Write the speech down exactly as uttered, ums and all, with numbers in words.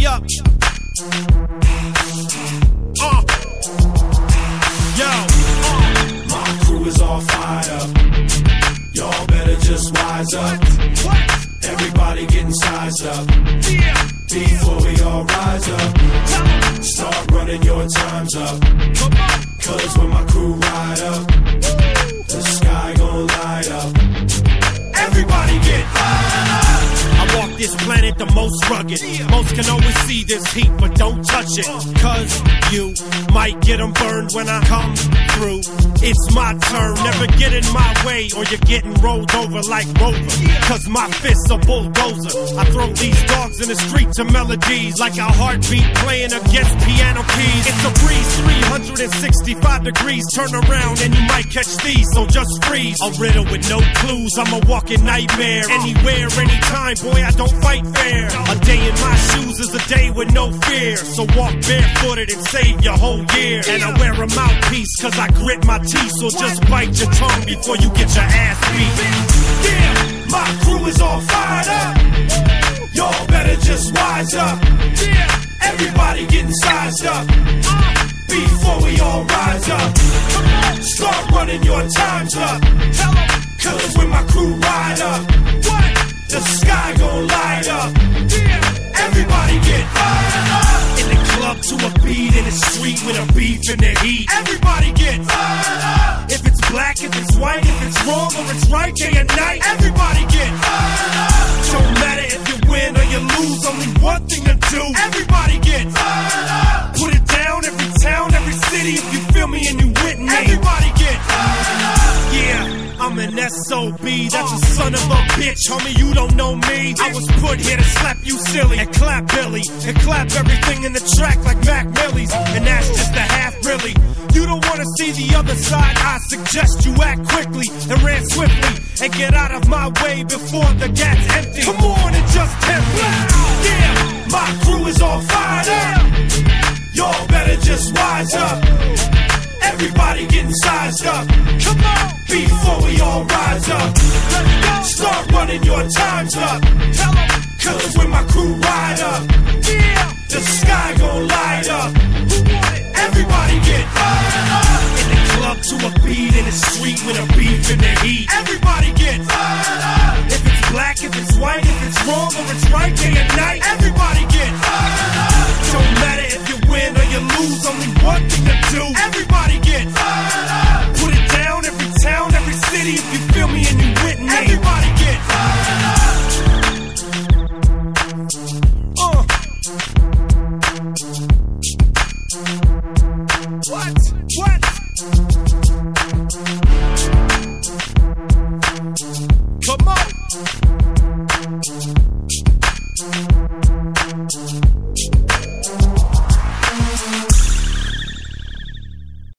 up. Uh. Yo. Uh. My crew is all fired up. Y'all better just wise up. What? Everybody getting sized up. Yeah. Before we all rise up, start running your times up. Come on. Cause when my crew ride up, the sky gon' light up. Everybody get fired up. I walk this planet the most rugged. Most can always see this heat, but don't touch it. Cause you might get them burned when I come through. It's my turn, never get in my way, or you're getting rolled over like Rover. Cause my fists are bulldozer. I throw these dogs in the street to melodies, like a heartbeat playing against piano keys. It's a breeze, three hundred sixty-five degrees. Turn around and you might catch these, so just freeze. A riddle with no clues, I'm a walking nightmare. Anywhere, anytime, boy, I don't fight fair. A day in my shoes is a day with no fear. So walk barefooted and save your whole year. And I wear a mouthpiece cause I grit my teeth. So just bite your tongue before you get your ass beat. Yeah, my crew is all fired up. Y'all better just wise up. Yeah. Everybody getting sized up. Before we all rise up, start running your times up. Cause when my crew ride up, the sky gon' light up. Everybody get fired up. In the club to a beat, in the street with a beef in the heat. Everybody get fired up. If it's black, if it's white, if it's wrong or it's right, day and night. Everybody get fired up. Don't matter if you win or you lose, only one thing to do. Everybody get fired up. Put it down, every town, every city. If you feel me and you with me. Everybody get fired up. Yeah. I'm an S O B, that's a son of a bitch, homie, you don't know me. I was put here to slap you silly, and clap Billy, and clap everything in the track like Mac Millie's. And that's just the half, really. You don't wanna see the other side, I suggest you act quickly and ran swiftly, and get out of my way before the gat's empty. Come on and just tempt me. Yeah, my crew is all fired up. Y'all better just wise up. Everybody getting sized up. Come on. Before we all rise up, start running your times up. Cause when my crew ride up, the sky gon' light up. Everybody get fired up. In the club to a beat, in the street with a beef in the heat. Everybody get fired up. If it's black, if it's white, if it's wrong or it's right, day